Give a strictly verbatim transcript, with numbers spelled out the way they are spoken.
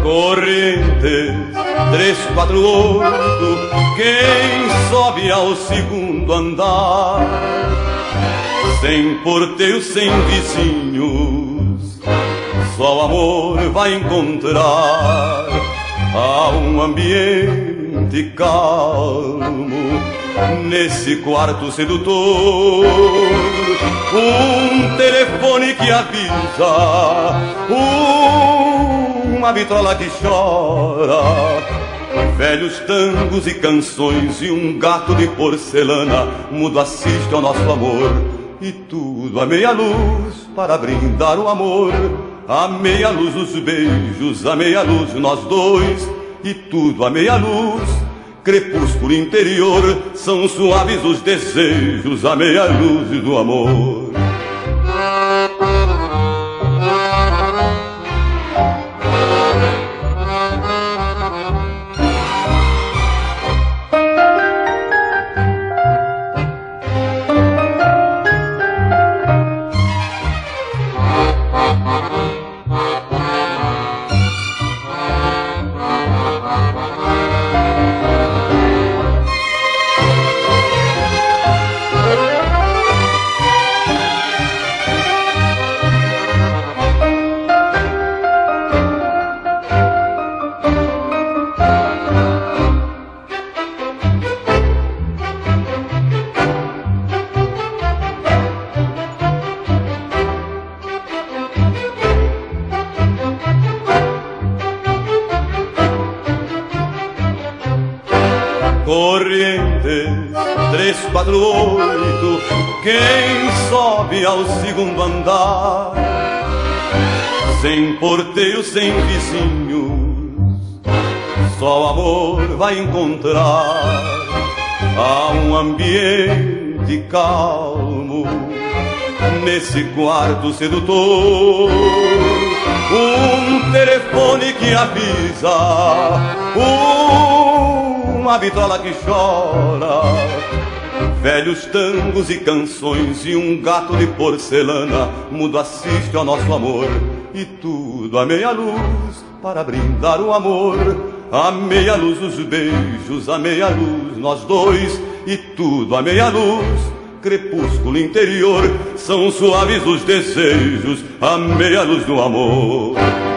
Correntes três, quatro, oito, quem sobe ao segundo andar, sem porteio, sem vizinhos, só o amor vai encontrar. Há um ambiente calmo nesse quarto sedutor, um telefone que avisa, uma vitrola que chora, velhos tangos e canções e um gato de porcelana mudo assiste ao nosso amor. E tudo a meia luz para brindar o amor, a meia luz os beijos, a meia luz nós dois. E tudo a meia luz, crepúsculo interior, são suaves os desejos, a meia luz do amor. Correntes três, quatro, oito, quem sobe ao segundo andar, sem porteio, sem vizinhos, só o amor vai encontrar. Há um ambiente calmo nesse quarto sedutor, um telefone que avisa, uma vitrola que chora, velhos tangos e canções e um gato de porcelana mudo assiste ao nosso amor. E tudo a meia luz para brindar o amor, a meia luz os beijos, a meia luz nós dois. E tudo a meia luz, crepúsculo interior, são suaves os desejos, a meia luz do amor.